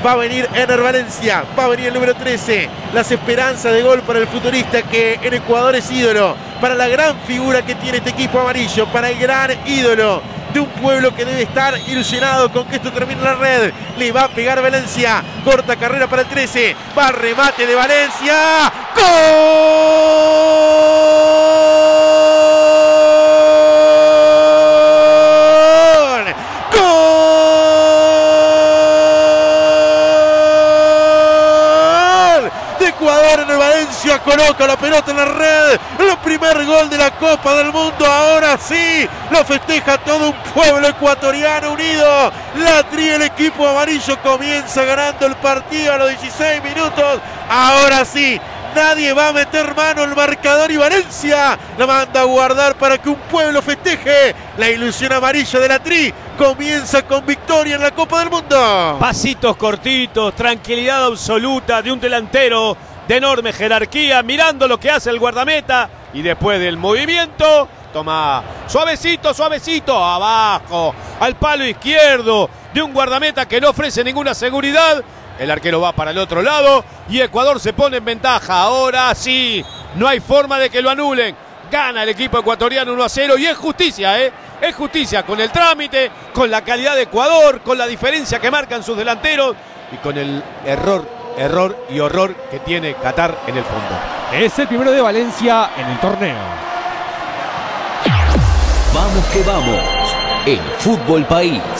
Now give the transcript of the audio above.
Va a venir Ener Valencia, va a venir el número 13. Las esperanzas de gol para el futurista que en Ecuador es ídolo. Para la gran figura que tiene este equipo amarillo. Para el gran ídolo de un pueblo que debe estar ilusionado con que esto termine en la red. Le va a pegar Valencia. Corta carrera para el 13. Va remate de Valencia. ¡Gol! ¡Gol! De Ecuador en el Valencia. Coloca la pelota en la red. El primer gol de la Copa del Mundo. Ahora sí. Lo festeja todo un pueblo ecuatoriano unido. La Tri, el equipo amarillo, comienza ganando el partido a los 16 minutos. Ahora sí. Nadie va a meter mano al marcador y Valencia la manda a guardar para que un pueblo festeje. La ilusión amarilla de la Tri comienza con victoria en la Copa del Mundo. Pasitos cortitos, tranquilidad absoluta de un delantero de enorme jerarquía, mirando lo que hace el guardameta y después del movimiento, toma suavecito, suavecito, abajo, al palo izquierdo de un guardameta que no ofrece ninguna seguridad. El arquero va para el otro lado y Ecuador se pone en ventaja. Ahora sí, no hay forma de que lo anulen. Gana el equipo ecuatoriano 1-0 y es justicia, ¿eh? Es justicia con el trámite, con la calidad de Ecuador, con la diferencia que marcan sus delanteros y con el error y horror que tiene Qatar en el fondo. Es el primero de Valencia en el torneo. Vamos que vamos, el Fútbol País.